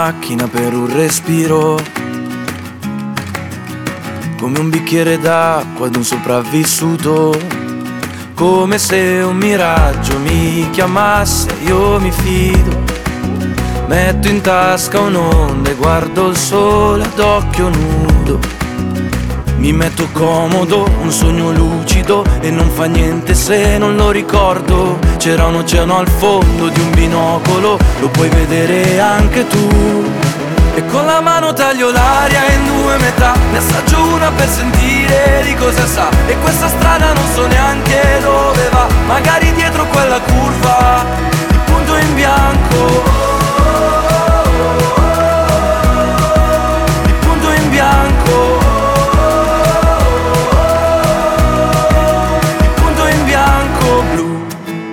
macchina per un respiro, come un bicchiere d'acqua ad un sopravvissuto, come se un miraggio mi chiamasse, io mi fido. Metto in tasca un'onda e guardo il sole ad occhio nudo. Mi metto comodo, un sogno lucido e non fa niente se non lo ricordo. C'era un oceano al fondo di un binocolo, lo puoi vedere anche tu. E con la mano taglio l'aria in due metà, ne assaggio una per sentire di cosa sa. E questa strada non so neanche dove va, magari dietro quella curva, il punto in bianco. Il punto in bianco. Il punto in bianco blu.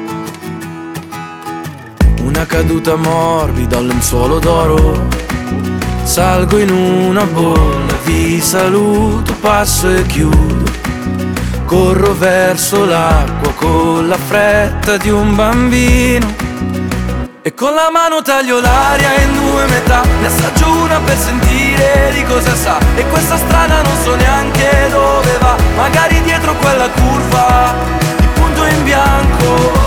Una caduta morbida, un lenzuolo d'oro. Salgo in una bolla, vi saluto, passo e chiudo. Corro verso l'acqua con la fretta di un bambino. E con la mano taglio l'aria in due metà, ne assaggio una per sentire di cosa sa. E questa strada non so neanche dove va, magari dietro quella curva, il punto in bianco.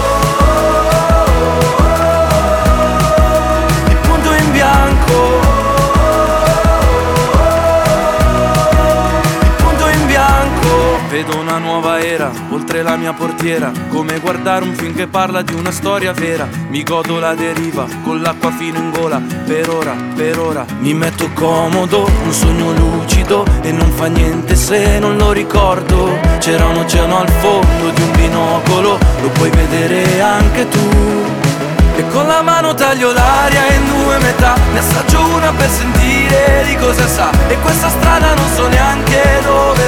Il punto in bianco. Vedo una nuova era, oltre la mia portiera, come guardare un film che parla di una storia vera. Mi godo la deriva, con l'acqua fino in gola, per ora mi metto comodo, un sogno lucido e non fa niente se non lo ricordo. C'era un oceano al fondo di un binocolo, lo puoi vedere anche tu. E con la mano taglio l'aria in due metà, ne assaggio una per sentire di cosa sa. E questa strada non so neanche dove